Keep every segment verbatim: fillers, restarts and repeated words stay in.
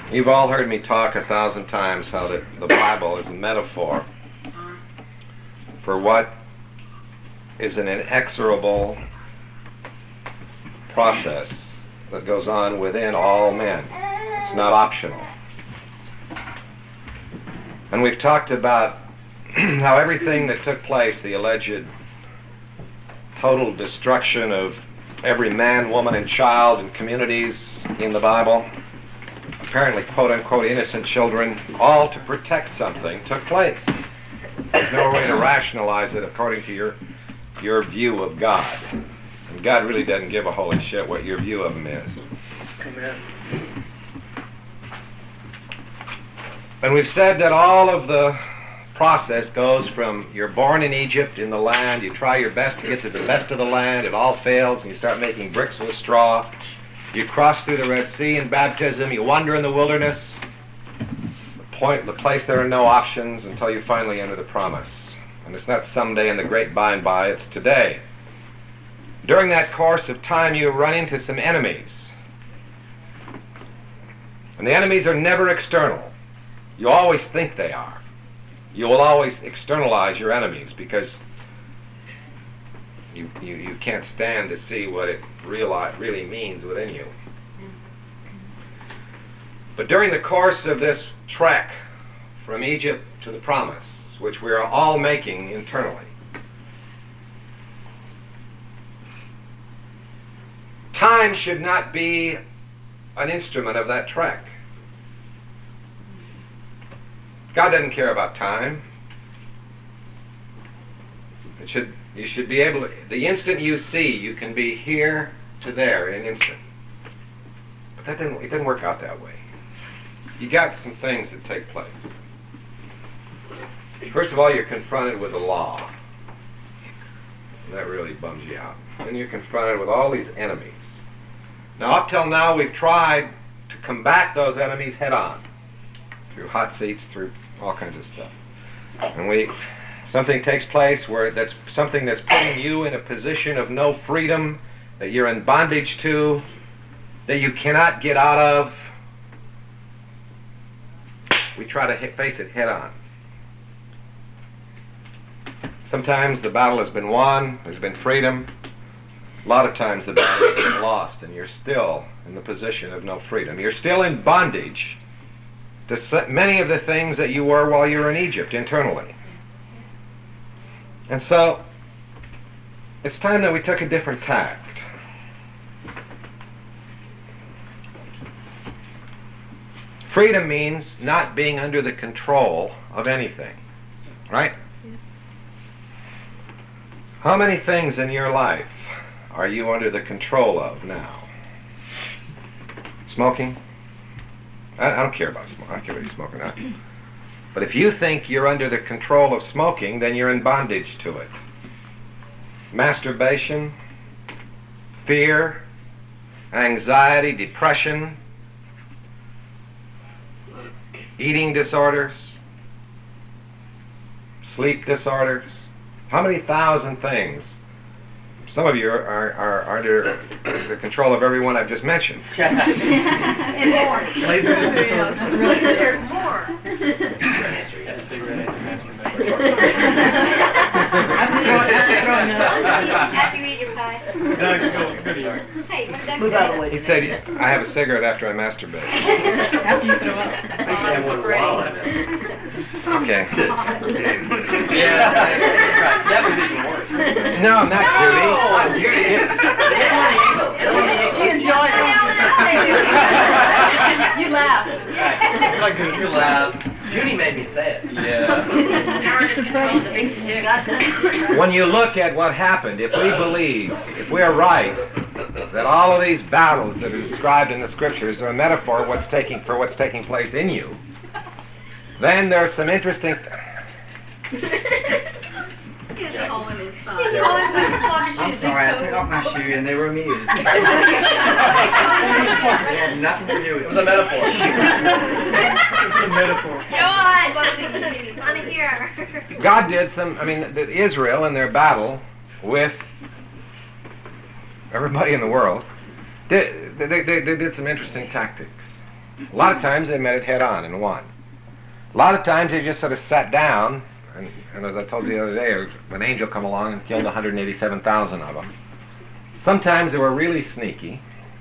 You've all heard me talk a thousand times how that the Bible is a metaphor for what is an inexorable process that goes on within all men. It's not optional. And we've talked about how everything that took place, the alleged total destruction of every man, woman, and child in communities in the Bible, apparently quote-unquote innocent children, all to protect something, took place. There's no way to rationalize it according to your your view of God. And God really doesn't give a holy shit what your view of him is. Amen. And we've said that all of the process goes from you're born in Egypt in the land, you try your best to get to the best of the land, it all fails, and you start making bricks with straw. You cross through the Red Sea in baptism, you wander in the wilderness, the, point, the place there are no options until you finally enter the promise. And it's not someday in the great by and by, it's today. During that course of time you run into some enemies. And the enemies are never external. You always think they are. You will always externalize your enemies because you, you, you can't stand to see what it reali- really means within you. But during the course of this trek from Egypt to the promise, which we are all making internally, time should not be an instrument of that trek. God doesn't care about time. It should, you should be able to, the instant you see, you can be here to there in an instant. But that didn't, it didn't work out that way. You got some things that take place. First of all, you're confronted with the law. And that really bums you out. Then you're confronted with all these enemies. Now, up till now, we've tried to combat those enemies head on. Through hot seats, through all kinds of stuff. And we, something takes place where that's something that's putting you in a position of no freedom, that you're in bondage to, that you cannot get out of. We try to hit, face it head on. Sometimes the battle has been won, there's been freedom. A lot of times the battle has been lost, and you're still in the position of no freedom. You're still in bondage to many of the things that you were while you were in Egypt internally. And so, it's time that we took a different tact. Freedom means not being under the control of anything, right? How many things in your life are you under the control of now? Smoking? I, I don't care about smoking. I don't care what you're smoking. I, but if you think you're under the control of smoking, then you're in bondage to it. Masturbation, fear, anxiety, depression, eating disorders, sleep disorders. How many thousand things? Some of you are, are, are under the control of everyone I've just mentioned. And more. Laziness disorder. That's really good. There's more. After you eat your pie. Doug, go, go, Doug. Hey, what's that? Move out of the way. He said, I have a cigarette after I masturbate. After you throw up. I have one while I masturbate. Okay. Yeah, that's right. That was even worse. No, not Judy. Not Judy. She enjoyed it. You laughed. Right. Like this, you laughed. Judy made me say it. Yeah. Just a present. When you look at what happened, if we believe, if we are right, that all of these battles that are described in the scriptures are a metaphor of what's taking, for what's taking place in you, then there's some interesting... Th- He has a hole in his thigh. I'm sorry, I took off my shoe and they were amused. They had nothing to do with It it. was a metaphor. It's a metaphor. Go on. It's on here. God did some, I mean, the, Israel in their battle with everybody in the world, did, they, they, they did some interesting tactics. A lot of times they met it head on and won. A lot of times they just sort of sat down, and, and as I told you the other day, an angel come along and killed one hundred eighty-seven thousand of them. Sometimes they were really sneaky.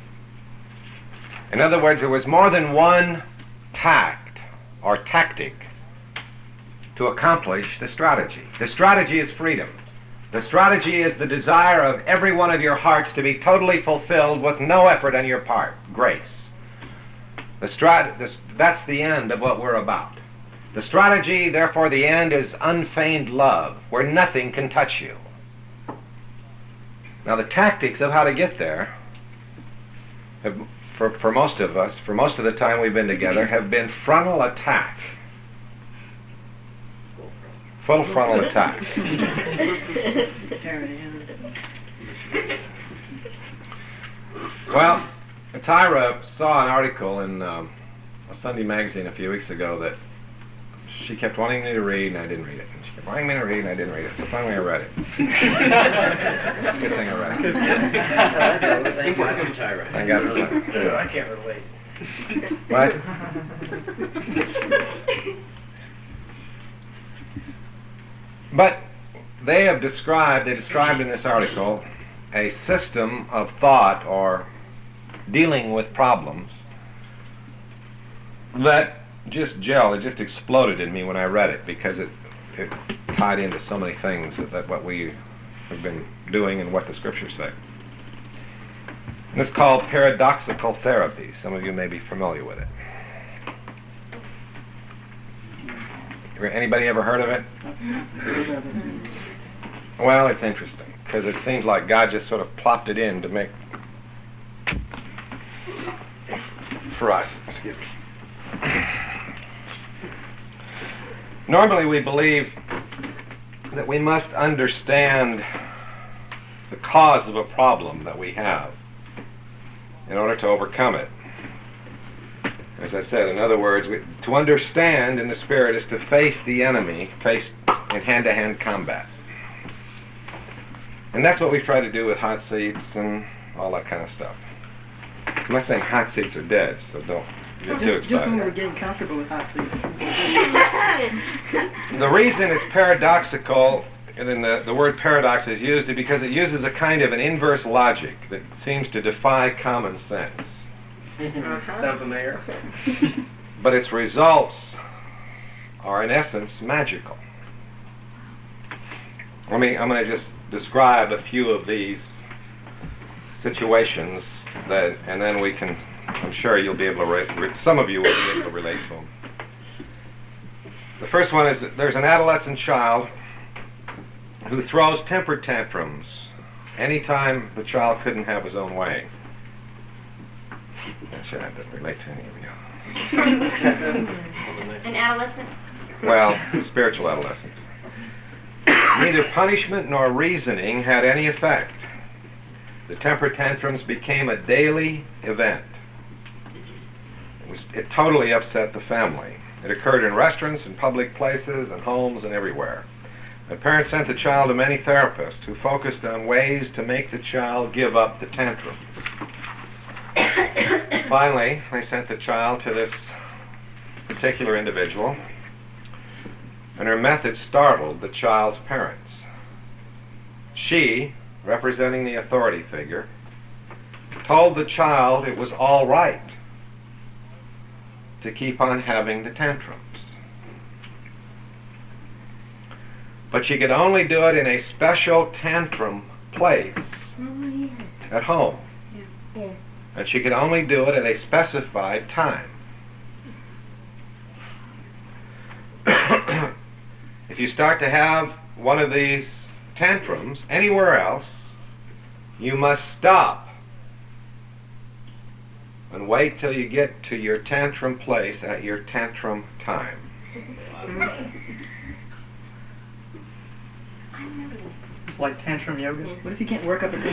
In other words, there was more than one tact or tactic to accomplish the strategy. The strategy is freedom. The strategy is the desire of every one of your hearts to be totally fulfilled with no effort on your part. Grace. The strat- this, that's the end of what we're about. The strategy, therefore, the end is unfeigned love, where nothing can touch you. Now, the tactics of how to get there, have, for, for most of us, for most of the time we've been together, have been frontal attack. Full frontal attack. Well, Tyra saw an article in um, a Sunday magazine a few weeks ago that she kept wanting me to read, and I didn't read it. And she kept wanting me to read, and I didn't read it. So finally I read it. It's a good thing I read it. Thank you, Tyra. I got it. I can't relate. What? But they have described, they described in this article, a system of thought or dealing with problems that just gelled, it just exploded in me when I read it, because it, it tied into so many things that, that what we have been doing and what the scriptures say. And it's called paradoxical therapy. Some of you may be familiar with it. Anybody ever heard of it? Well, it's interesting, because it seems like God just sort of plopped it in to make, for us, excuse me. Normally we believe that we must understand the cause of a problem that we have in order to overcome it. As I said, in other words, we, to understand in the Spirit is to face the enemy, face in hand-to-hand combat. And that's what we've tried to do with hot seats and all that kind of stuff. I'm not saying hot seats are dead, so don't get too excited. Just when we're getting comfortable with hot seats. The reason it's paradoxical, and then the, the word paradox is used, is because it uses a kind of an inverse logic that seems to defy common sense. Uh-huh. Sound familiar? But its results are, in essence, magical. Let me, I'm going to just describe a few of these situations, that, and then we can, I'm sure you'll be able to, re- re- some of you will be able to relate to them. The first one is that there's an adolescent child who throws temper tantrums anytime the child couldn't have his own way. That should have to relate to any of you. An adolescent? Well, spiritual adolescence. Neither punishment nor reasoning had any effect. The temper tantrums became a daily event. It, was, it totally upset the family. It occurred in restaurants and public places and homes and everywhere. The parents sent the child to many therapists who focused on ways to make the child give up the tantrum. Finally, they sent the child to this particular individual, and her method startled the child's parents. She, representing the authority figure, told the child it was all right to keep on having the tantrums. But she could only do it in a special tantrum place at home. And she could only do it at a specified time. If you start to have one of these tantrums anywhere else, you must stop and wait till you get to your tantrum place at your tantrum time. It's like tantrum yoga. What if you can't work up a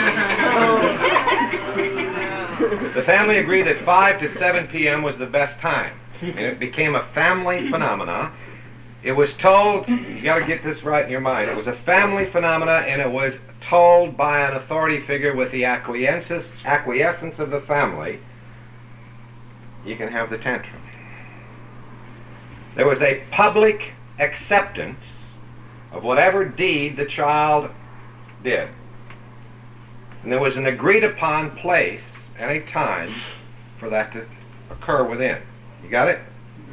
The family agreed that five to seven p.m. was the best time. And it became a family phenomena. It was told, you got to get this right in your mind, it was a family phenomena, and it was told by an authority figure with the acquiescence, acquiescence of the family you can have the tantrum. There was a public acceptance of whatever deed the child did. And there was an agreed upon place and a time for that to occur within. You got it?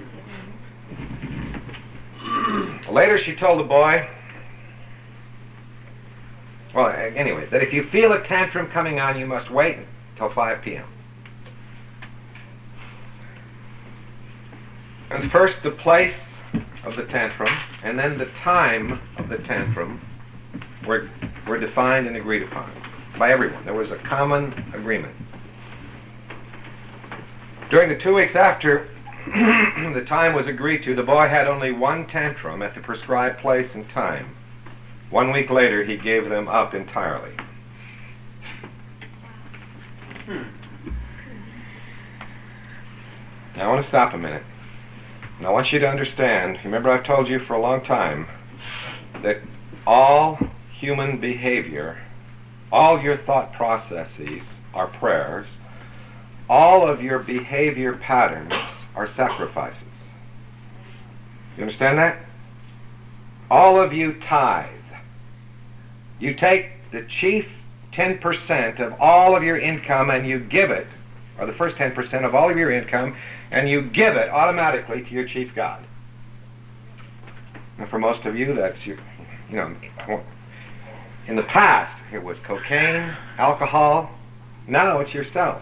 Later she told the boy, well, anyway, that if you feel a tantrum coming on, you must wait until five p.m. And first the place of the tantrum and then the time of the tantrum were, were defined and agreed upon by everyone. There was a common agreement. During the two weeks after the time was agreed to, the boy had only one tantrum at the prescribed place and time. One week later, he gave them up entirely. Hmm. Now, I want to stop a minute. And I want you to understand, remember I've told you for a long time, that all human behavior, all your thought processes are prayers, all of your behavior patterns are sacrifices. You understand that? All of you tithe. You take the chief ten percent of all of your income and you give it, or the first ten percent of all of your income, and you give it automatically to your chief God. And for most of you, that's your, you know, in the past, it was cocaine, alcohol. Now it's yourself.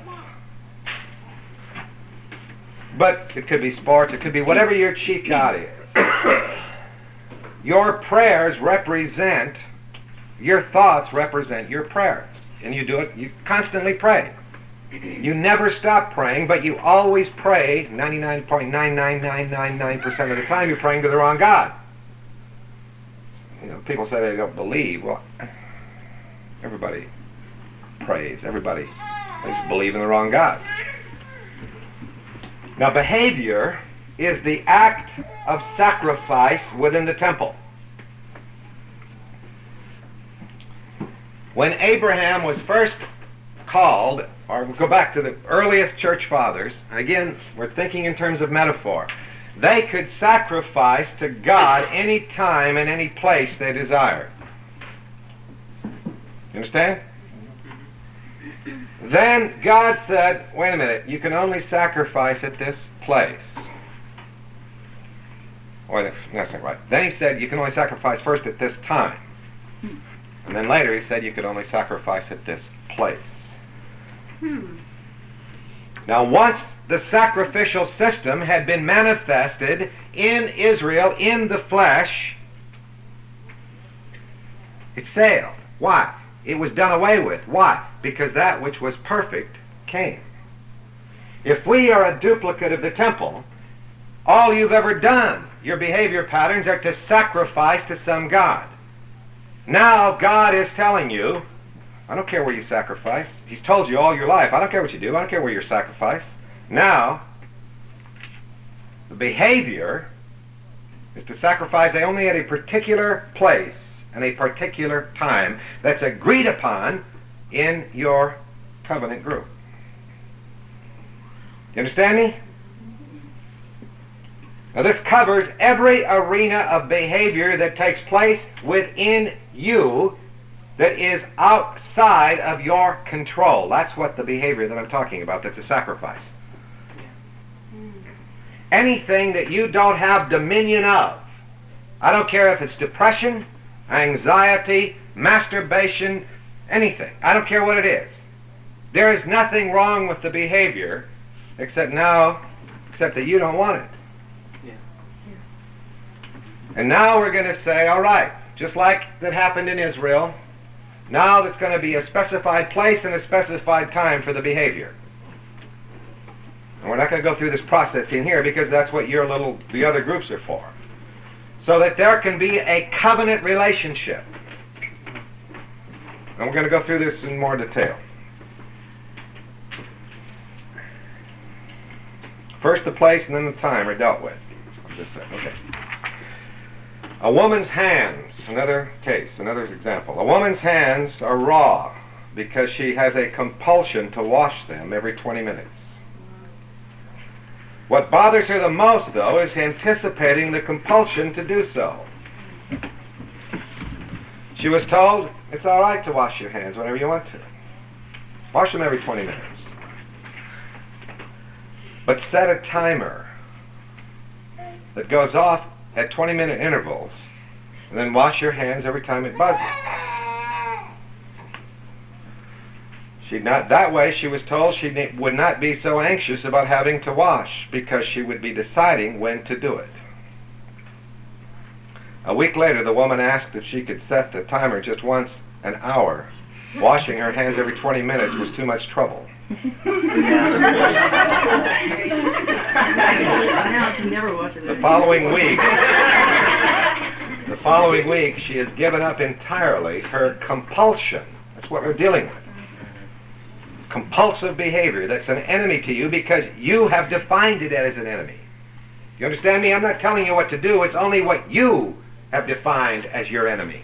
But it could be sports, it could be whatever your chief God is. Your prayers represent, your thoughts represent your prayers. And you do it, you constantly pray. You never stop praying, but you always pray ninety-nine point nine nine nine nine nine percent of the time you're praying to the wrong God. You know, people say they don't believe. Well, everybody prays. Everybody they just believe in the wrong God. Now, behavior is the act of sacrifice within the temple. When Abraham was first called, or we'll go back to the earliest church fathers, and again, we're thinking in terms of metaphor. They could sacrifice to God any time and any place they desired. You understand? Then God said, wait a minute, you can only sacrifice at this place. Wait, that's not right. Then he said, you can only sacrifice first at this time. And then later he said, you could only sacrifice at this place. Hmm. Now, once the sacrificial system had been manifested in Israel in the flesh, it failed. Why? It was done away with. Why? Because that which was perfect came. If we are a duplicate of the temple, all you've ever done, your behavior patterns, are to sacrifice to some god. Now God is telling you, I don't care where you sacrifice. He's told you all your life, I don't care what you do, I don't care where you sacrifice. Now, the behavior is to sacrifice only at a particular place and a particular time that's agreed upon in your covenant group. You understand me? Now this covers every arena of behavior that takes place within you that is outside of your control. That's what the behavior that I'm talking about, that's a sacrifice. Anything that you don't have dominion of, I don't care if it's depression, anxiety, masturbation, anything. I don't care what it is. There is nothing wrong with the behavior except now, except that you don't want it. Yeah. And now we're going to say, all right, just like that happened in Israel, now there's going to be a specified place and a specified time for the behavior. And we're not going to go through this process in here because that's what your little, the other groups are for. So that there can be a covenant relationship. And we're going to go through this in more detail. First the place and then the time are dealt with. Just say, okay. A woman's hands, another case, another example. A woman's hands are raw because she has a compulsion to wash them every twenty minutes. What bothers her the most, though, is anticipating the compulsion to do so. She was told, it's all right to wash your hands whenever you want to. Wash them every twenty minutes. But set a timer that goes off at twenty minute intervals, and then wash your hands every time it buzzes. She not that way she was told she ne- would not be so anxious about having to wash because she would be deciding when to do it. A week later, the woman asked if she could set the timer just once an hour. Washing her hands every twenty minutes was too much trouble. Now she never washes The her following week, the following week, she has given up entirely her compulsion. That's what we're dealing with. Compulsive behavior that's an enemy to you because you have defined it as an enemy. You understand me? I'm not telling you what to do. It's only what you have defined as your enemy.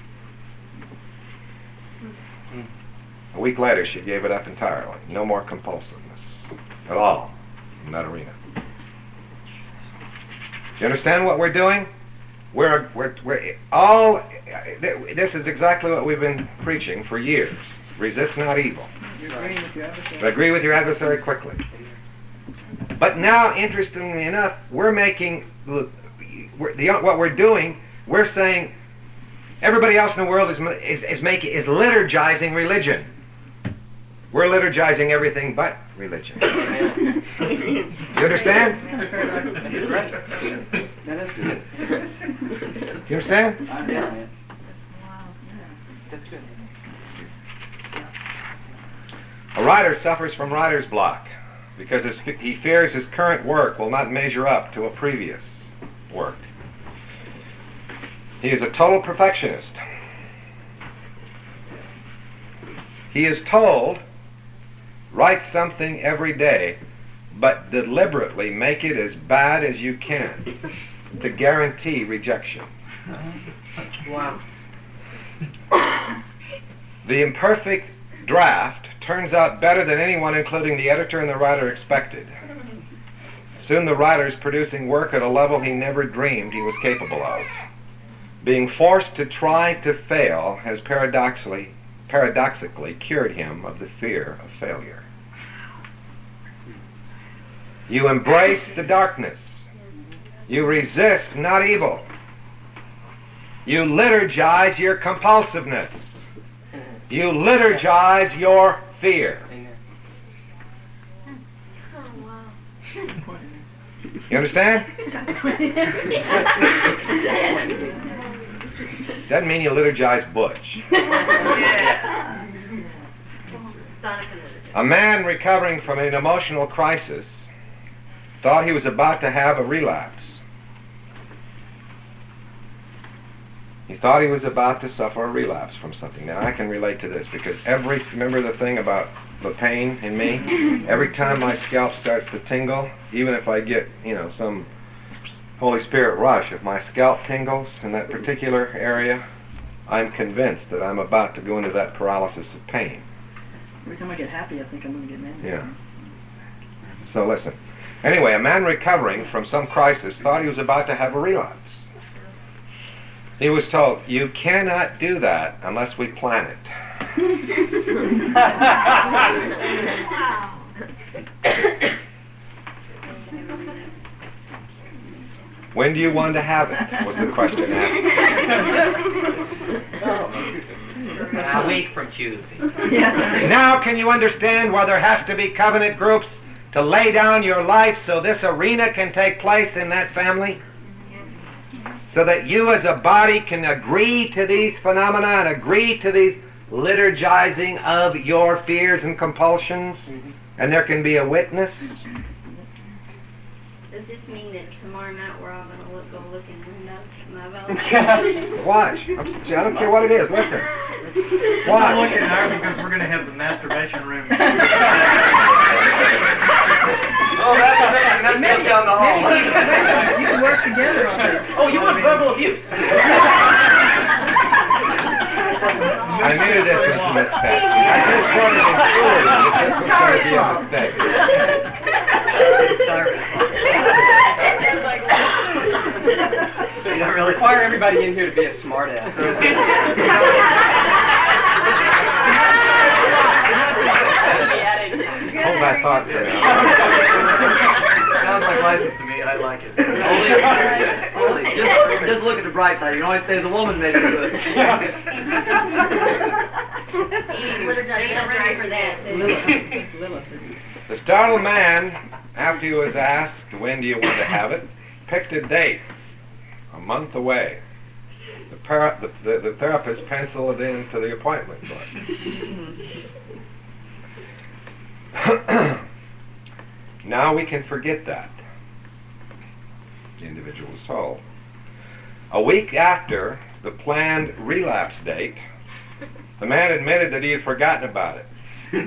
A week later, she gave it up entirely. No more compulsiveness at all in that arena. You understand what we're doing? We're, we're, we're all, this is exactly what we've been preaching for years. Resist not evil. You're agreeing with your adversary. Agree with your adversary quickly. But now, interestingly enough, we're making, we're, the, what we're doing, we're saying everybody else in the world is, is, is, making, is liturgizing religion. We're liturgizing everything but religion. You understand? That is good. You understand? I'm down, man. That's good. A writer suffers from writer's block because his, he fears his current work will not measure up to a previous work. He is a total perfectionist. He is told, write something every day, but deliberately make it as bad as you can to guarantee rejection. Wow. The imperfect draft turns out better than anyone, including the editor and the writer, expected. Soon the writer is producing work at a level he never dreamed he was capable of. Being forced to try to fail has paradoxically, paradoxically cured him of the fear of failure. You embrace the darkness. You resist not evil. You liturgize your compulsiveness. You liturgize your fear. Oh, wow. You understand? Doesn't mean you liturgize Butch. A man recovering from an emotional crisis thought he was about to have a relapse. He thought he was about to suffer a relapse from something. Now I can relate to this because every, remember the thing about the pain in me? Every time my scalp starts to tingle, even if I get, you know, some Holy Spirit rush, if my scalp tingles in that particular area, I'm convinced that I'm about to go into that paralysis of pain. Every time I get happy, I think I'm going to get mad. Yeah. So listen. Anyway, a man recovering from some crisis thought he was about to have a relapse. He was told, you cannot do that unless we plan it. When do you want to have it? Was the question asked. A week from Tuesday. Yeah. Now can you understand why there has to be covenant groups to lay down your life so this arena can take place in that family? So that you as a body can agree to these phenomena and agree to these liturgizing of your fears and compulsions, and there can be a witness. Does this mean that tomorrow night we're all going to look, go look in windows at my balcony? Watch. I'm, I don't care what it is. Listen. I'm Watch. looking at ours because we're going to have the masturbation room. Oh, that's amazing. That's just down the hall. You can work together on this. Oh, you want verbal abuse? I knew this was a mistake. I just sort of intuited that this was going to be a mistake. everybody in here to be a smartass. Hold that thought for now. Sounds like license to me. I like it. Only, only, just, just look at the bright side. You can always say the woman makes it good. Get ready for that too. It's Lilith. The startled man, after he was asked, when do you want to have it, picked a date, a month away. The, para- the, the, the therapist penciled it into the appointment book. Now we can forget that, the individual was told. A week after the planned relapse date, the man admitted that he had forgotten about it.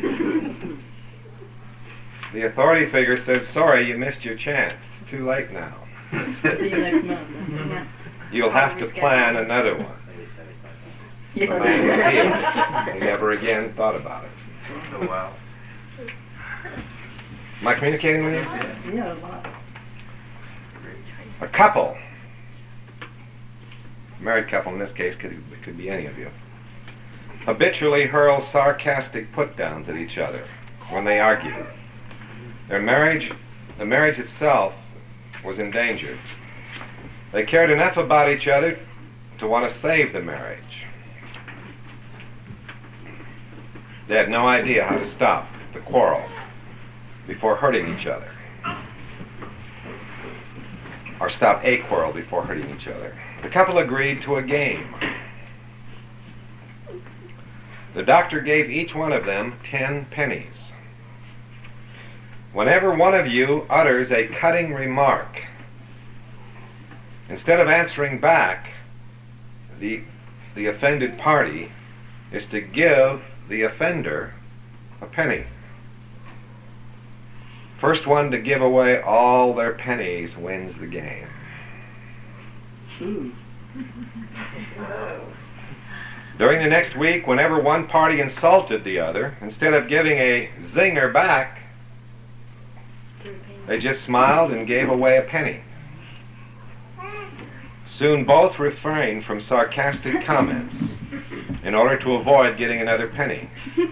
The authority figure said, sorry, you missed your chance. It's too late now. See you next month. Yeah. You'll have to plan another one. The man was healed. He never again thought about it. Oh, wow. Am I communicating with you? Yeah, a lot. A couple, a married couple in this case, could, it could be any of you, habitually hurl sarcastic put-downs at each other when they argue. Their marriage, the marriage itself, was endangered. They cared enough about each other to want to save the marriage. They had no idea how to stop the quarrel before hurting each other, or stop a quarrel before hurting each other. The couple agreed to a game. The doctor gave each one of them ten pennies. Whenever one of you utters a cutting remark, instead of answering back, the, the offended party is to give the offender a penny. First one to give away all their pennies wins the game. Ooh. During the next week, whenever one party insulted the other, instead of giving a zinger back, they just smiled and gave away a penny. Soon both refrained from sarcastic comments in order to avoid getting another penny.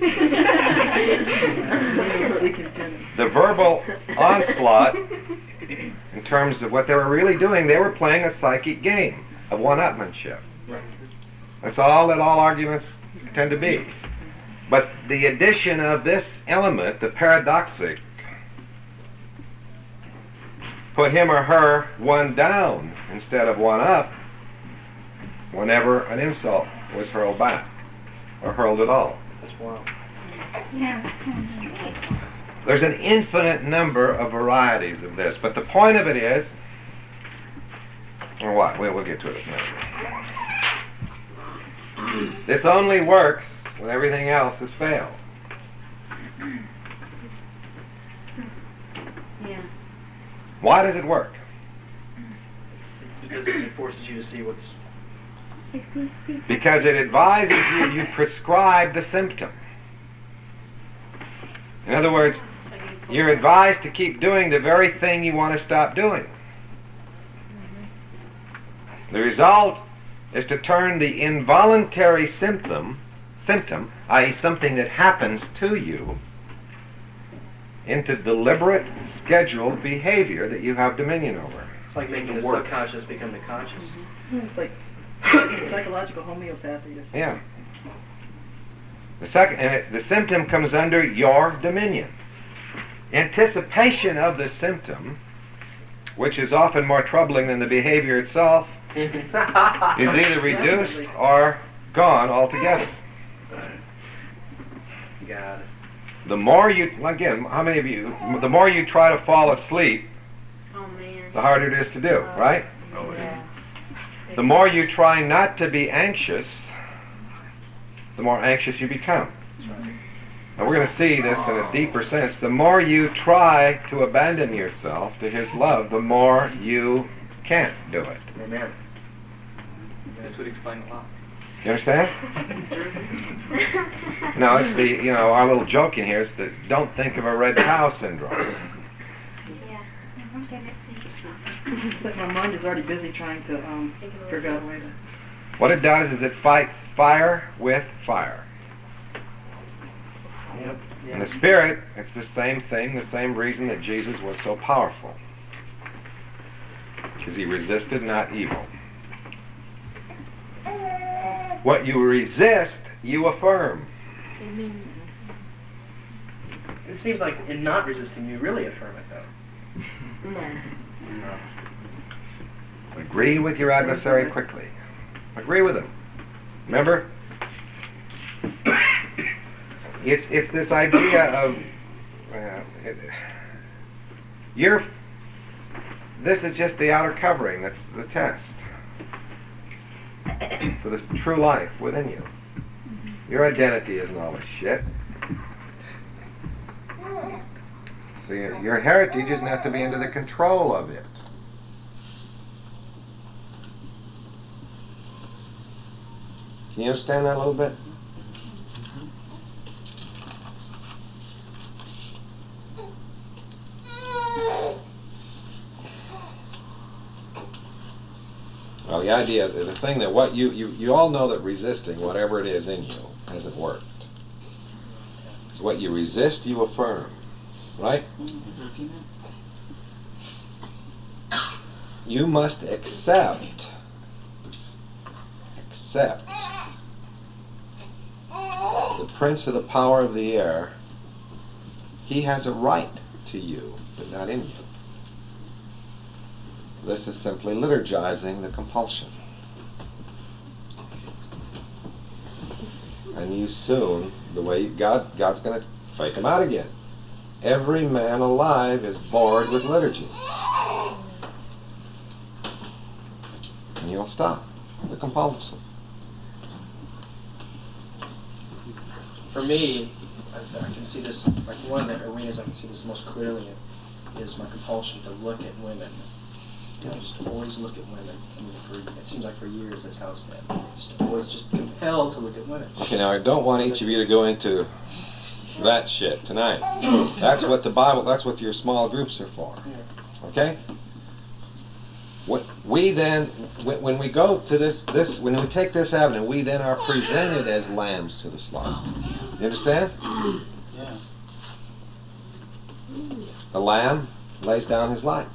The verbal onslaught, in terms of what they were really doing, they were playing a psychic game of one-upmanship. That's all that all arguments tend to be. But the addition of this element, the paradoxic, put him or her one down instead of one up whenever an insult was hurled back, or hurled at all. That's wild. Yeah, that's kind of There's an infinite number of varieties of this, but the point of it is, or what? We'll, we'll get to it in a minute. This only works when everything else has failed. yeah. Why does it work? Because it forces you to see what's... Because it advises you, you prescribe the symptom. In other words, you're advised to keep doing the very thing you want to stop doing. The result is to turn the involuntary symptom, symptom, that is something that happens to you, into deliberate, scheduled behavior that you have dominion over. It's like making the Work. subconscious become the conscious. It's like psychological homeopathy or something. Yeah. The second, and it, the symptom comes under your dominion. Anticipation of the symptom, which is often more troubling than the behavior itself, is either reduced or gone altogether. Got it. The more you, again, how many of you, the more you try to fall asleep, Oh man. the harder it is to do, right? Oh, yeah. The more you try not to be anxious, the more anxious you become. Now we're going to see this in a deeper sense. The more you try to abandon yourself to His love, the more you can't do it. Amen. This would explain a lot. You understand? No, it's the, you know, our little joke in here is the don't think of a red cow syndrome. Yeah. It's like my mind is already busy trying to um, figure out a way to. What it does is it fights fire with fire. Yep. In the spirit, it's the same thing, the same reason that Jesus was so powerful. Because he resisted not evil. What you resist, you affirm. It seems like in not resisting, you really affirm it, though. Agree with your adversary quickly. Agree with him. Remember? It's it's this idea of uh, it, you're. This is just the outer covering. That's the test for this true life within you. Your identity isn't all this shit. So your, your heritage isn't have to be under the control of it. Can you understand that a little bit? Well, the idea, the thing that what you, you, you all know that resisting whatever it is in you hasn't worked. Because what you resist, you affirm. Right? You must accept, accept the prince of the power of the air. He has a right to you, but not in you. This is simply liturgizing the compulsion. And you soon, the way God, God's going to fake him out again. Every man alive is bored with liturgy. And you'll stop the compulsion. For me, I, I can see this, like one of the arenas I can see this most clearly in is my compulsion to look at women. You know, just always look at women. I mean, for, it seems like for years that's how it's been. Just always just compelled to look at women. Okay, now I don't want each of you to go into that shit tonight. That's what the Bible, that's what your small groups are for. Okay? What we then, when we go to this, this, when we take this avenue, we then are presented as lambs to the slaughter. You understand? Yeah. The lamb lays down his life.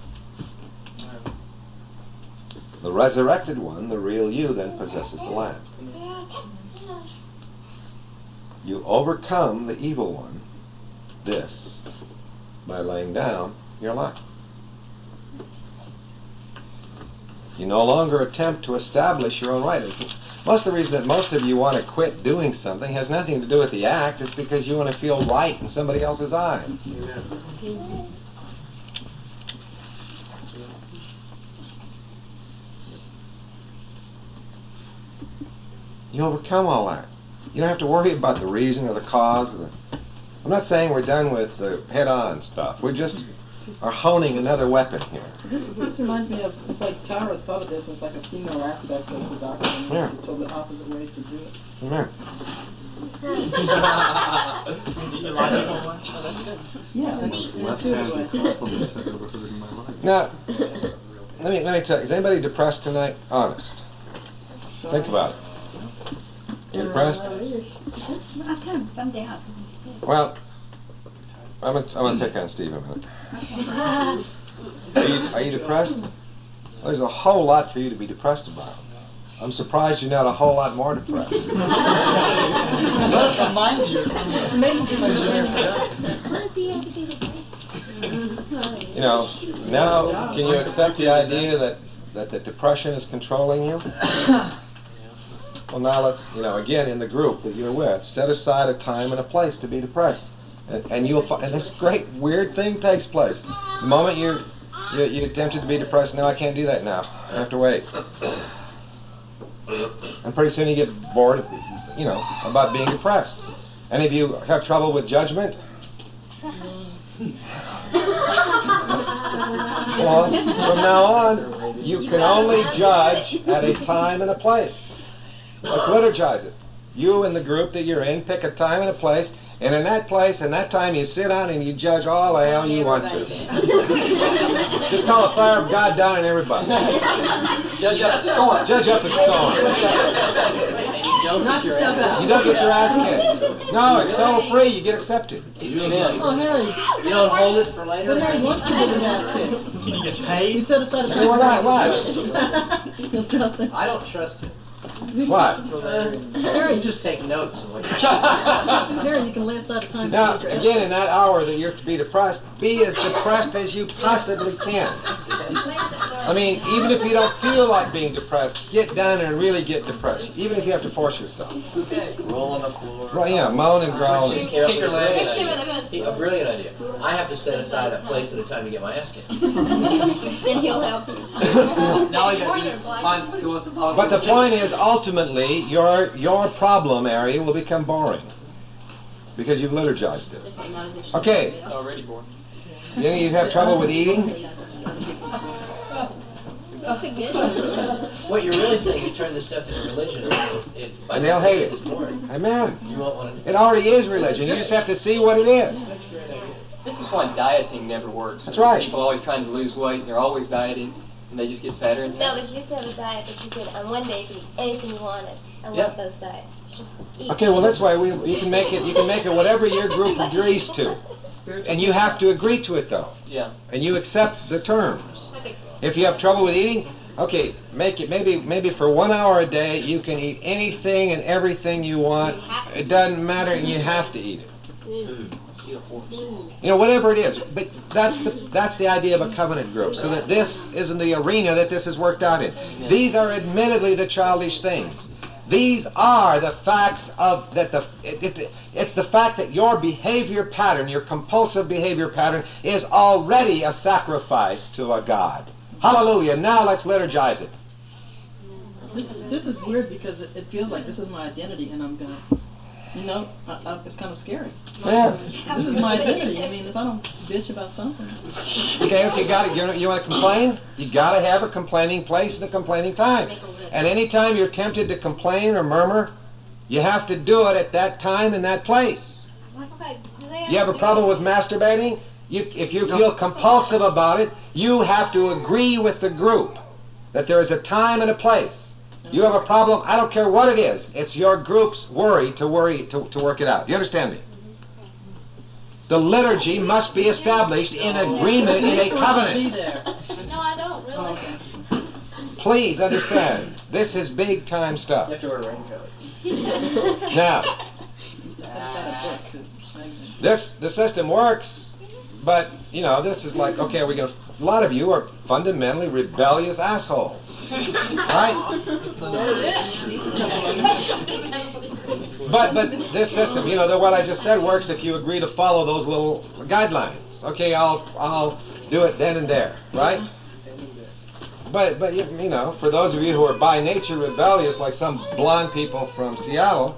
The resurrected one, the real you, then possesses the lamb. You overcome the evil one, this, by laying down your life. You no longer attempt to establish your own right. Most of the reason that most of you want to quit doing something has nothing to do with the act. It's because you want to feel right in somebody else's eyes. Amen. You overcome all that. You don't have to worry about the reason or the cause. Of the, I'm not saying we're done with the head-on stuff. We just are honing another weapon here. This this reminds me of, it's like Tara thought of this as like a female aspect of the doctrine. Yeah. It's a totally opposite way to do it. Amen. The logical one? Oh, that's good. Yeah, and it's an intuitive way. Now, let me let me tell you. Is anybody depressed tonight? Honest. Think about it. You depressed? I'm kind of bummed out because I'm sick. Well, I'm gonna, I'm gonna pick on Steve a minute. Are you, are you depressed? Well, there's a whole lot for you to be depressed about. I'm surprised you're not a whole lot more depressed. Let's remind you. It's maybe just What does he have to do with this? You know, now can you accept the idea that, that the depression is controlling you? Well, now let's, you know, again, in the group that you're with, set aside a time and a place to be depressed. And, and you'll find, and this great weird thing takes place. The moment you're, you, you're tempted to be depressed, no, I can't do that now. I have to wait. And pretty soon you get bored, you know, about being depressed. Any of you have trouble with judgment? Well, from now on, you can only judge at a time and a place. Let's liturgize it. You and the group that you're in, pick a time and a place, And in that place, and that time, you sit down and you judge all the hell you want to. Just call the fire of God down on everybody. Judge up a storm. Judge up a storm. And you don't get your ass. You don't get your ass kicked. No, it's total free. You get accepted. Amen. Oh, Harry. You don't hold it for later. But Harry wants to get his ass kicked. Can you get paid? He set aside a Hey, what? I- What? You'll trust him. I don't trust him. What? Harry, you just take notes and wait. Harry, you can lay aside a time to Now, get your ass again, in that hour that you're to be depressed, be as depressed as you possibly can. I mean, even if you don't feel like being depressed, get down there and really get depressed, even if you have to force yourself. Okay. Roll on the floor. Well, yeah, moan and groan. Kick your legs. A brilliant idea. I have to set aside a place at a time to get my ass kicked. Then he'll help you. Now he got he wants to follow. But the point is, ultimately, your your problem area will become boring because you've liturgized it. Okay. It's already boring. Any of you have trouble with eating? That's a good one. What you're really saying is turn this stuff into religion. It's, by And they'll hate it. It's boring. Amen. You won't want to. It already is religion. You just have to see what it is. This is why dieting never works. That's right. People are always trying to lose weight, and they're always dieting, and they just get fatter and No, fatter. but you used to have a diet that you could, on one day, you could eat anything you wanted. I Yeah. love those diets. Just eat. Okay, well that's why we you can make it you can make it whatever your group agrees to. And you have to agree to it though. Yeah. And you accept the terms. If you have trouble with eating, okay, make it maybe maybe for one hour a day you can eat anything and everything you want. It doesn't matter, and you have to eat it. You know, whatever it is. But that's the that's the idea of a covenant group. So that this isn't the arena that this is worked out in. These are admittedly the childish things. These are the facts of that the it, it, it's the fact that your behavior pattern, your compulsive behavior pattern, is already a sacrifice to a God. Hallelujah. Now let's liturgize it. This, this is weird because it, it feels like this is my identity, and I'm gonna, you know, I, I, it's kind of scary. Yeah. This is my identity. I mean, if I don't bitch about something. Okay, if you got it, you, you want to complain, you got to have a complaining place and a complaining time. And anytime you're tempted to complain or murmur, you have to do it at that time and that place. You have a problem with masturbating? You, if you feel compulsive about it, you have to agree with the group that there is a time and a place. You have a problem, I don't care what it is, it's your group's worry to worry to, to work it out. Do you understand me? The liturgy must be established in agreement in a covenant. No, I don't really. Please understand, this is big time stuff. You have to wear a raincoat. Now, Set aside a book to- this the system works, but you know, this is like, okay, are we gonna a lot of you are fundamentally rebellious assholes. Right? But but this system, you know, the, what I just said works if you agree to follow those little guidelines. Okay, I'll I'll do it then and there, right? But but you, you know, for those of you who are by nature rebellious, like some blonde people from Seattle,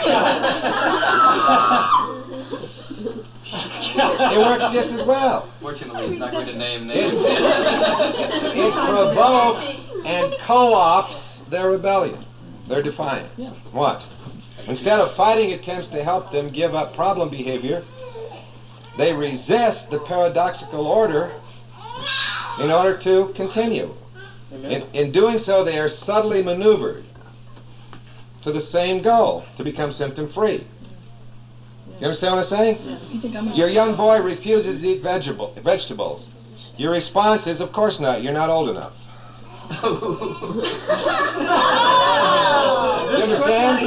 it works just as well. Fortunately, he's not going to name It, names. it provokes and co-ops their rebellion, their defiance. What? Instead of fighting attempts to help them give up problem behavior, they resist the paradoxical order in order to continue. In, in doing so, they are subtly maneuvered to the same goal, to become symptom-free. You understand what I'm saying? You think I'm Your young boy refuses to eat vegetable, vegetables. Your response is, of course not, you're not old enough. You understand?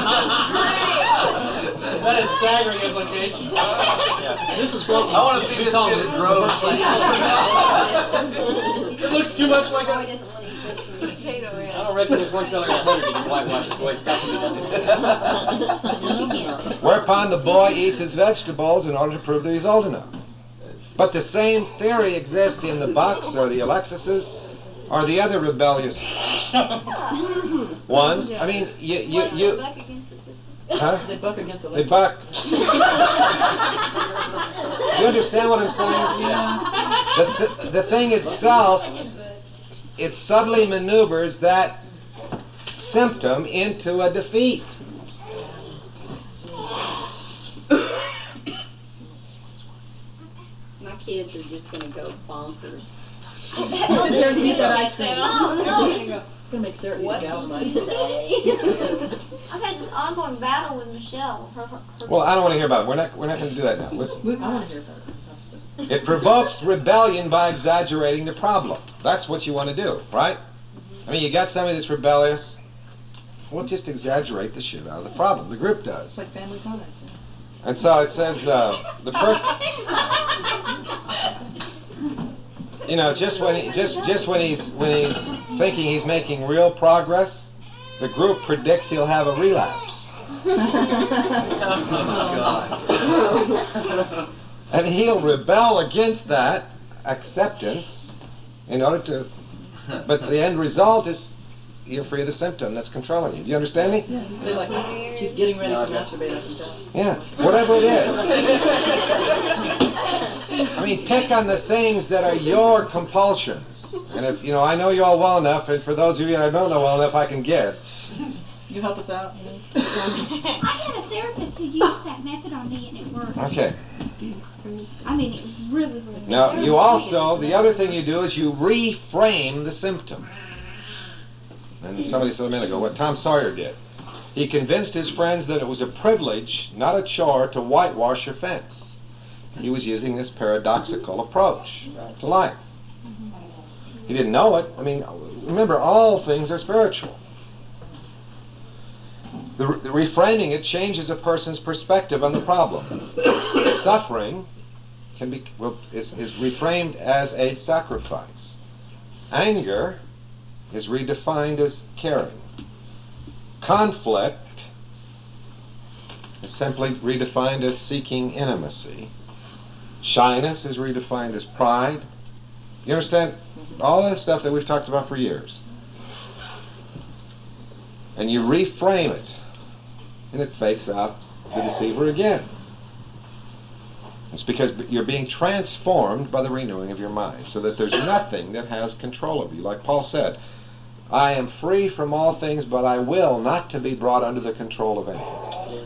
That is staggering implications. Yeah. This is what I want to see this kid grow. It looks too much like Boy a... doesn't want to eat good potato I red. don't reckon there's one color that's better than whitewash, so it's got to be done. Whereupon the boy eats his vegetables in order to prove that he's old enough. But the same theory exists in the Bucks or the Alexises or the other rebellious ones. I mean, you, you, What's the you, buck against the system? huh? They buck against They electric. buck. You understand what I'm saying? Yeah. The, the, the thing itself, it subtly maneuvers that symptom into a defeat. kids are just gonna go bonkers. You sit there and eat that ice cream. Oh, no, this is- I'm gonna make Sarah eat What a gallon of did ice you cream. say? I've had this ongoing battle with Michelle. Her, her, her Well, I don't want to hear about it. We're not, we're not going to do that now. Listen. We- I wanna hear about it. It provokes rebellion by exaggerating the problem. That's what you want to do, right? I mean, you got somebody that's rebellious. Well, just exaggerate the shit out of the problem. The group does. It's like family ties. And so it says uh, the first, you know, just when he, just just when he's when he's thinking he's making real progress, the group predicts he'll have a relapse. And he'll rebel against that acceptance in order to, but the end result is you're free of the symptom that's controlling you. Do you understand me? Yeah, it's like she's getting ready to masturbate, I can tell. Yeah, whatever it is. I mean, pick on the things that are your compulsions. And if, you know, I know you all well enough, and for those of you that I don't know well enough, I can guess. You help us out. I had a therapist who used that method on me and it worked. Okay. I mean, it really, really worked. Now, you also, the other thing you do is you reframe the symptom. And somebody said a minute ago what Tom Sawyer did. He convinced his friends that it was a privilege, not a chore, to whitewash your fence. He was using this paradoxical approach to life. He didn't know it. I mean, remember, all things are spiritual. The, the reframing it changes a person's perspective on the problem. Suffering can be well, is, is reframed as a sacrifice. Anger is redefined as caring. Conflict is simply redefined as seeking intimacy. Shyness is redefined as pride. You understand? All that stuff that we've talked about for years. And you reframe it, and it fakes out the deceiver again. It's because you're being transformed by the renewing of your mind, so that there's nothing that has control of you. Like Paul said, I am free from all things, but I will not to be brought under the control of anything.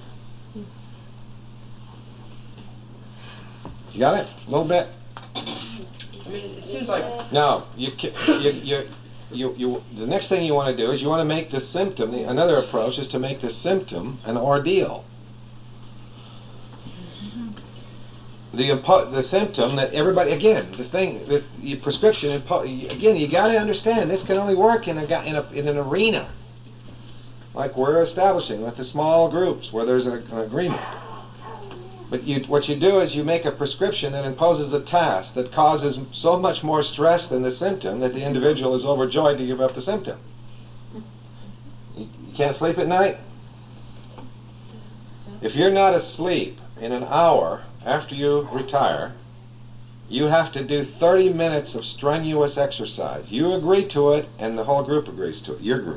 You got it? A little bit? I mean, it seems like No, you, ca- you, you, you, you, the next thing you want to do is you want to make the symptom, the, another approach is to make the symptom an ordeal. The, impo- the symptom that everybody, again, the thing, the, the prescription, impo- again, you got to understand, this can only work in, a, gu- in, a, in an arena like we're establishing with the small groups where there's a, an agreement. But you, what you do is you make a prescription that imposes a task that causes so much more stress than the symptom that the individual is overjoyed to give up the symptom. You, you can't sleep at night? If you're not asleep in an hour after you retire, you have to do thirty minutes of strenuous exercise. You agree to it, and the whole group agrees to it, your group.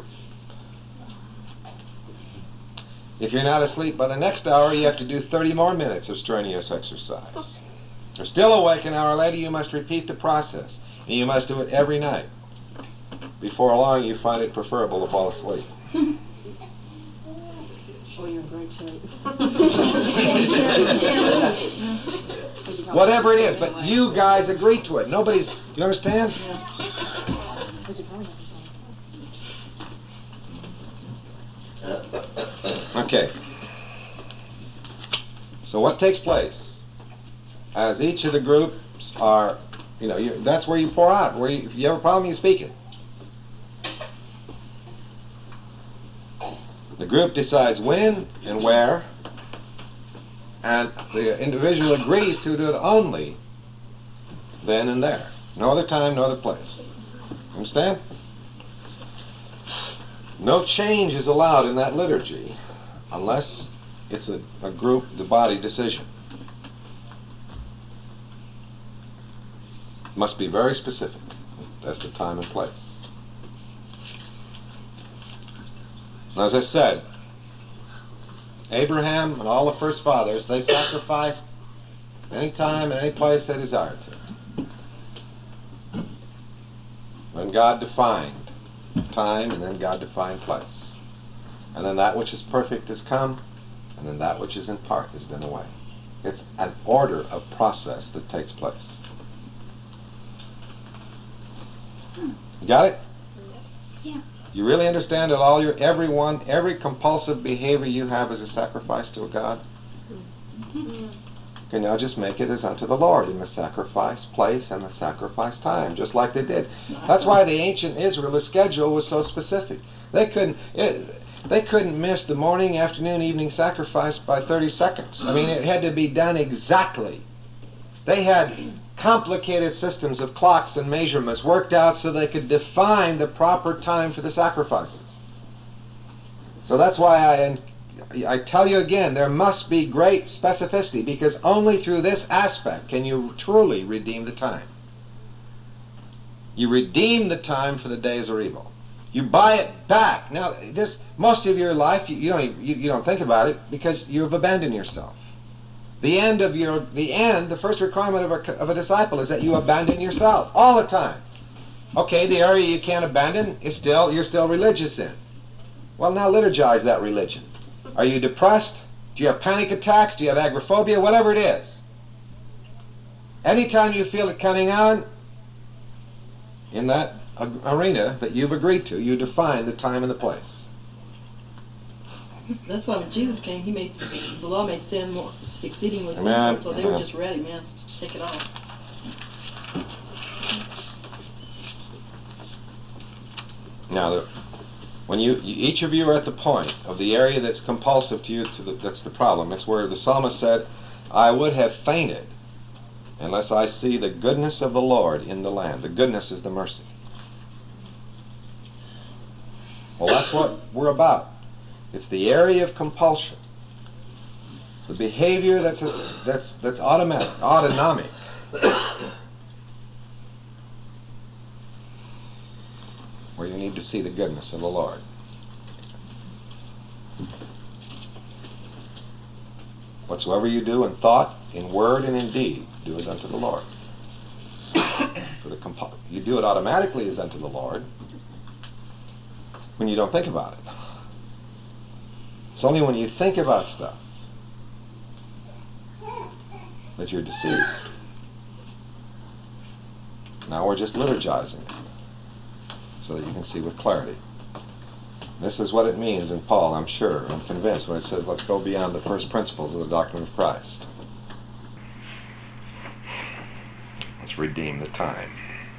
If you're not asleep by the next hour, you have to do thirty more minutes of strenuous exercise. If you're still awake an hour later, you must repeat the process. And you must do it every night. Before long, you find it preferable to fall asleep. Oh, you're in great shape. Whatever it is, but you guys agree to it. Nobody's, you understand? Okay. So what takes place? As each of the groups are, you know, you, that's where you pour out. Where you, if you have a problem, you speak it. The group decides when and where, and the individual agrees to do it only then and there. No other time, no other place. Understand? No change is allowed in that liturgy unless it's a, a group, the body decision. Must be very specific. That's the time and place. Now, as I said, Abraham and all the first fathers, they sacrificed any time and any place they desired to. When God defined time, and then God defined place. And then that which is perfect has come, and then that which is in part is done away. It's an order of process that takes place. You got it? Yeah. You really understand that all your, everyone, every compulsive behavior you have is a sacrifice to a God? Okay, now just make it as unto the Lord in the sacrifice place and the sacrifice time, just like they did. That's why the ancient Israel's schedule was so specific. They couldn't, it, they couldn't miss the morning, afternoon, evening sacrifice by thirty seconds. I mean, it had to be done exactly. They had complicated systems of clocks and measurements worked out so they could define the proper time for the sacrifices. So that's why I, I tell you again, there must be great specificity, because only through this aspect can you truly redeem the time. You redeem the time for the days are evil. You buy it back. Now, this most of your life, you, you don't you, you don't think about it because you've abandoned yourself. The end of your, the end, the first requirement of a, of a disciple is that you abandon yourself all the time. Okay, the area you can't abandon is still, you're still religious in. Well, now liturgize that religion. Are you depressed? Do you have panic attacks? Do you have agoraphobia? Whatever it is. Anytime you feel it coming on, in that arena that you've agreed to, you define the time and the place. That's why when Jesus came, he made the law made sin more exceedingly Amen. sinful. So they Amen. were just ready, man. Take it off. Now, the, when you, you, each of you are at the point of the area that's compulsive to you, to the, that's the problem. It's where the psalmist said, "I would have fainted unless I see the goodness of the Lord in the land." The goodness is the mercy. Well, that's what we're about. It's the area of compulsion. The behavior that's a, that's that's automatic, autonomic. Where you need to see the goodness of the Lord. Whatsoever you do in thought, in word, and in deed, do as unto the Lord. For the compu- you do it automatically as unto the Lord when you don't think about it. It's only when you think about stuff that you're deceived. Now we're just liturgizing it so that you can see with clarity. This is what it means in Paul, I'm sure, I'm convinced, when it says, let's go beyond the first principles of the doctrine of Christ. Let's redeem the time.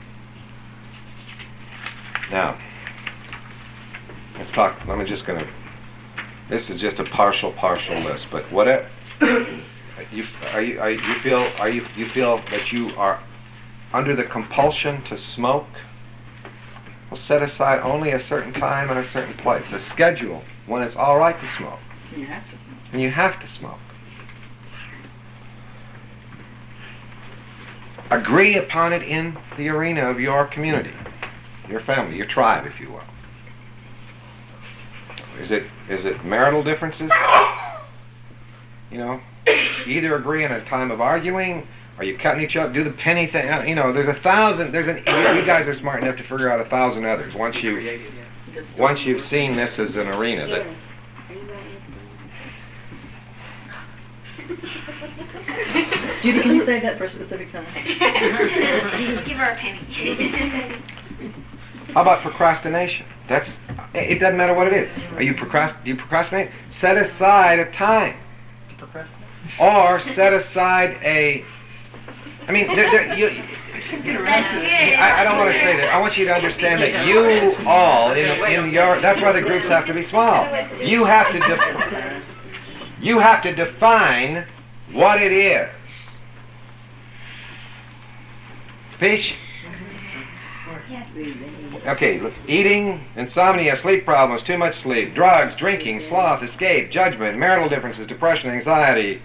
Now, let's talk, I'm just going to, this is just a partial, partial list, but what it, you, are you, are you feel, are you, you feel that you are under the compulsion to smoke? Well, set aside only a certain time and a certain place, a schedule when it's all right to smoke. You have to smoke. And you have to smoke. Agree upon it in the arena of your community, your family, your tribe, if you will. Is it is it marital differences? You know, either agree on a time of arguing. Are you cutting each other? Do the penny thing. You know, there's a thousand. There's an. You guys are smart enough to figure out a thousand others once you, once you've seen this as an arena. That Judy, can you say that for a specific time? Give her a penny. How about procrastination? That's. It doesn't matter what it is. Are you procrast? Do you procrastinate? Set aside a time. Or set aside a. I mean, there, there, you, I, I don't want to say that. I want you to understand that you all in, in your. That's why the groups have to be small. You have to. Def, you have to define what it is. Fish. Okay, look, eating, insomnia, sleep problems, too much sleep, drugs, drinking, sloth, escape, judgment, marital differences, depression, anxiety.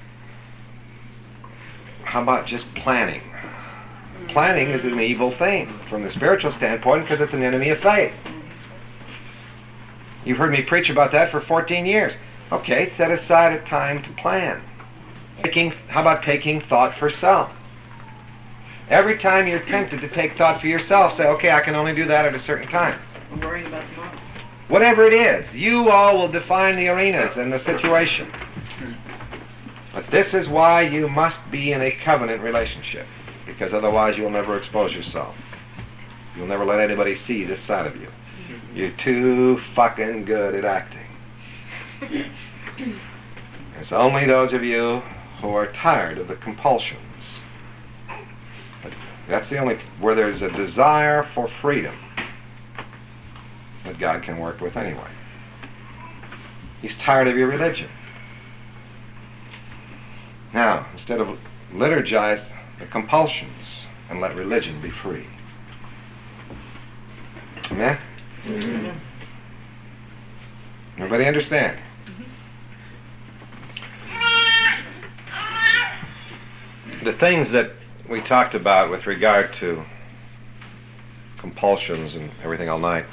How about just planning? Planning is an evil thing from the spiritual standpoint because it's an enemy of faith. You've heard me preach about that for fourteen years. Okay, set aside a time to plan. Taking, how about taking thought for self? Every time you're tempted to take thought for yourself, say, okay, I can only do that at a certain time. I'm worrying about tomorrow. Whatever it is, you all will define the arenas and the situation. But this is why you must be in a covenant relationship, because otherwise you'll never expose yourself. You'll never let anybody see this side of you. You're too fucking good at acting. It's only those of you who are tired of the compulsions. That's the only, where there's a desire for freedom that God can work with anyway. He's tired of your religion. Now, instead of liturgize the compulsions and let religion be free. Amen? Mm-hmm. Everybody understand? Mm-hmm. The things that we talked about with regard to compulsions and everything all night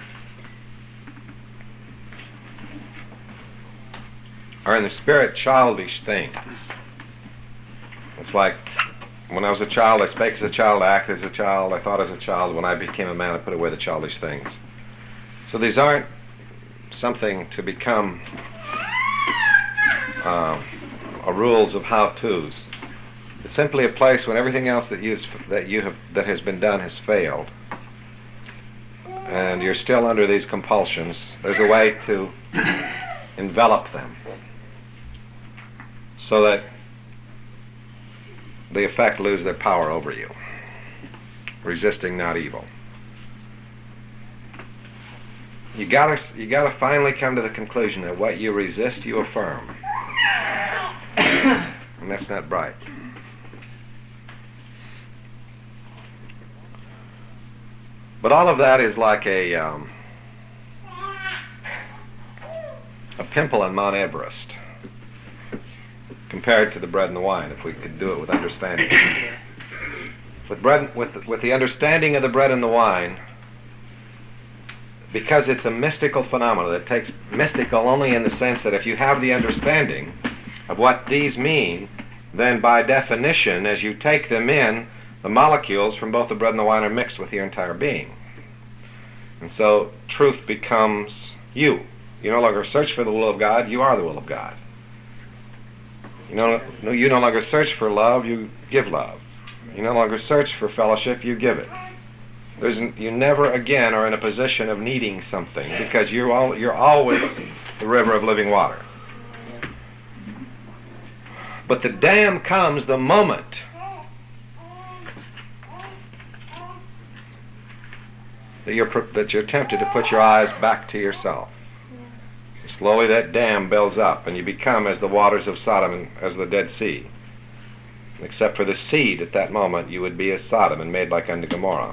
are in the spirit childish things. It's like when I was a child, I spake as a child, I acted as a child, I thought as a child. When I became a man, I put away the childish things. So these aren't something to become uh, a rules of how-tos. It's simply a place when everything else that you that you have that has been done has failed, and you're still under these compulsions. There's a way to envelop them so that the effect lose their power over you. Resisting not evil. You gotta you gotta finally come to the conclusion that what you resist, you affirm, and that's not bright. But all of that is like a um, a pimple on Mount Everest compared to the bread and the wine, if we could do it with understanding. With bread, with with the understanding of the bread and the wine, because it's a mystical phenomenon that takes mystical only in the sense that if you have the understanding of what these mean, then by definition, as you take them in, the molecules from both the bread and the wine are mixed with your entire being. And so truth becomes you. You no longer search for the will of God, you are the will of God. You no, you no longer search for love, you give love. You no longer search for fellowship, you give it. There's, you never again are in a position of needing something, because you're, all, you're always the river of living water. But the dam comes the moment that you're, that you're tempted to put your eyes back to yourself. Slowly that dam builds up, and you become as the waters of Sodom and as the Dead Sea. Except for the seed at that moment, you would be as Sodom and made like unto Gomorrah.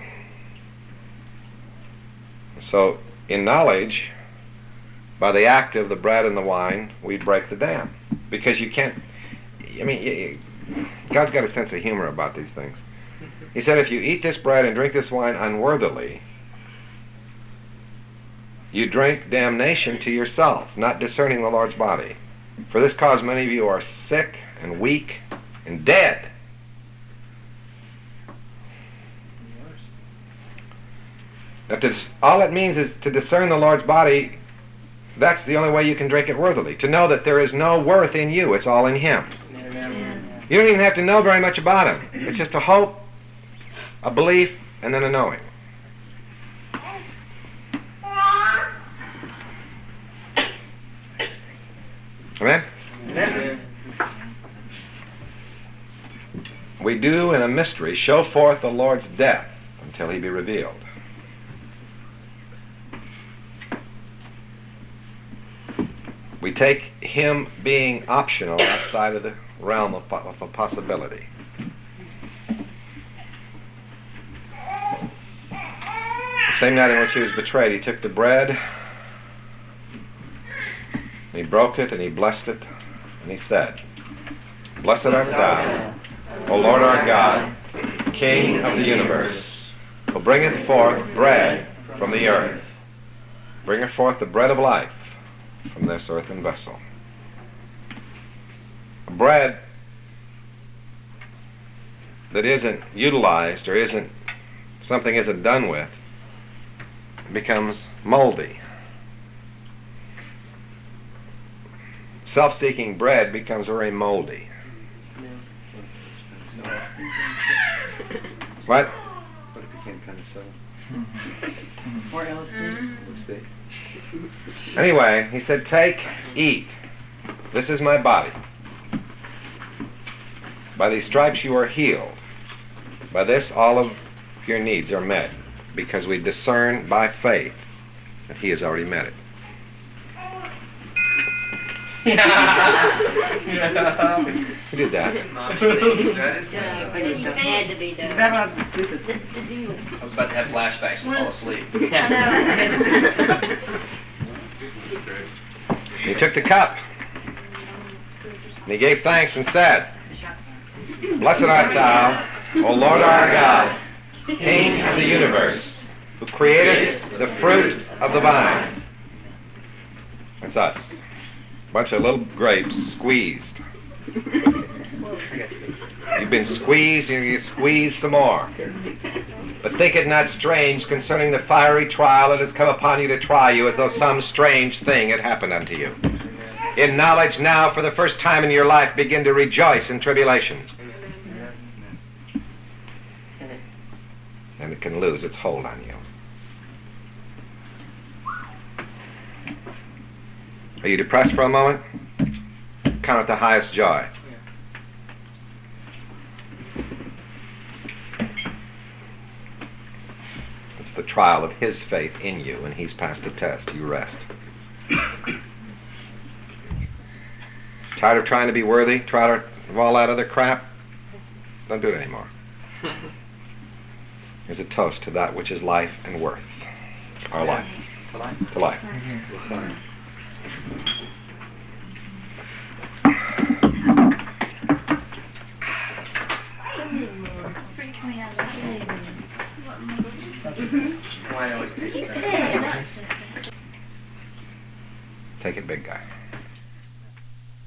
So, in knowledge, by the act of the bread and the wine, we break the dam. Because you can't, I mean, God's got a sense of humor about these things. He said, if you eat this bread and drink this wine unworthily, you drink damnation to yourself, not discerning the Lord's body. For this cause many of you are sick and weak and dead. Now, to, all it means is to discern the Lord's body. That's the only way you can drink it worthily. To know that there is no worth in you. It's all in Him. Amen. You don't even have to know very much about Him. It's just a hope, a belief, and then a knowing. Amen? Amen. We do in a mystery show forth the Lord's death until He be revealed. We take Him being optional outside of the realm of, of a possibility. The same night in which He was betrayed, He took the bread, and He broke it, and He blessed it, and He said, Blessed art thou, O Lord our God, King of the universe, who bringeth forth bread from the earth, bringeth forth the bread of life from this earthen vessel. A bread that isn't utilized or isn't something isn't done with becomes moldy. Self-seeking bread becomes very moldy. What? But it became kind of so. Or L S D. Let's see. Anyway, he said, take, eat. This is my body. By these stripes you are healed. By this all of your needs are met, because we discern by faith that he has already met it. Who did that? I think It had to be done. Better have the stupid. I was about to have flashbacks and fall asleep. He took the cup, and he gave thanks and said, Blessed art thou, O Lord our God, King of the universe, who createst the fruit of the vine. That's us. Bunch of little grapes squeezed. You've been squeezed, and you get squeezed some more. But think it not strange concerning the fiery trial that has come upon you to try you, as though some strange thing had happened unto you. In knowledge now, for the first time in your life, begin to rejoice in tribulation. And it can lose its hold on you. Are you depressed for a moment? Count it the highest joy. It's the trial of his faith in you, and he's passed the test. You rest. Tired of trying to be worthy? Tired of all that other crap? Don't do it anymore. Here's a toast to that which is life and worth. Our life. To life. To life. Why I always take it. Take it, big guy.